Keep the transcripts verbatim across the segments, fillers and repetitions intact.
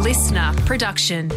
listener production.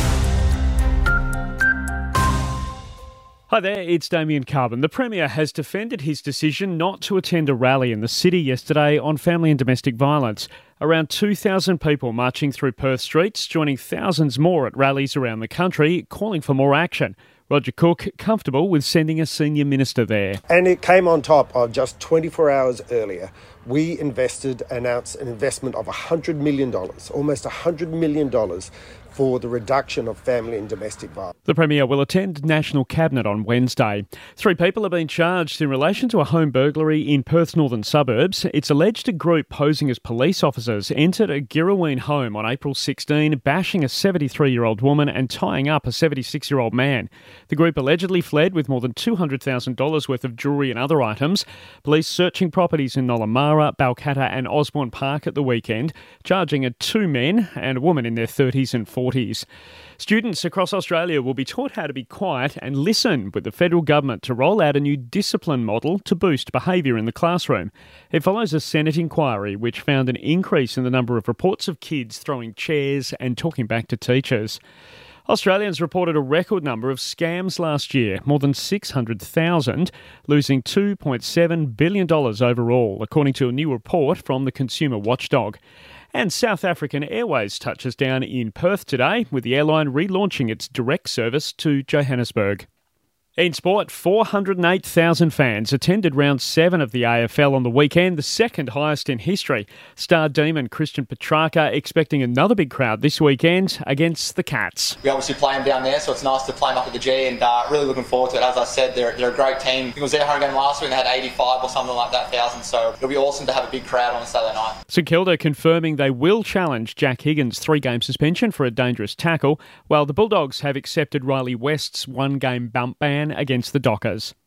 Hi there, it's Damien Carbon. The Premier has defended his decision not to attend a rally in the city yesterday on family and domestic violence. Around two thousand people marching through Perth streets, joining thousands more at rallies around the country, calling for more action. Roger Cook, comfortable with sending a senior minister there. And it came on top of just twenty-four hours earlier. We invested, announced an investment of one hundred million dollars, almost one hundred million dollars for the reduction of family and domestic violence. The Premier will attend National Cabinet on Wednesday. Three people have been charged in relation to a home burglary in Perth's northern suburbs. It's alleged a group posing as police officers entered a Girraween home on April sixteenth, bashing a seventy-three-year-old woman and tying up a seventy-six-year-old man. The group allegedly fled with more than two hundred thousand dollars worth of jewellery and other items. Police searching properties in Nollamara, Balcatta and Osborne Park at the weekend, charging at two men and a woman in their thirties and forties. Students across Australia will be taught how to be quiet and listen with the federal government to roll out a new discipline model to boost behaviour in the classroom. It follows a Senate inquiry which found an increase in the number of reports of kids throwing chairs and talking back to teachers. Australians reported a record number of scams last year, more than six hundred thousand, losing two point seven billion dollars overall, according to a new report from the Consumer Watchdog. And South African Airways touches down in Perth today, with the airline relaunching its direct service to Johannesburg. In sport, four hundred eight thousand fans attended round seven of the A F L on the weekend, the second highest in history. Star demon Christian Petrarca expecting another big crowd this weekend against the Cats. We obviously play them down there, so it's nice to play them up at the G, and uh, really looking forward to it. As I said, they're, they're a great team. I think it was their home game last week and they had eighty-five or something like that thousand, so it'll be awesome to have a big crowd on a Saturday night. St Kilda confirming they will challenge Jack Higgins' three-game suspension for a dangerous tackle, while the Bulldogs have accepted Riley West's one-game bump ban against the Dockers.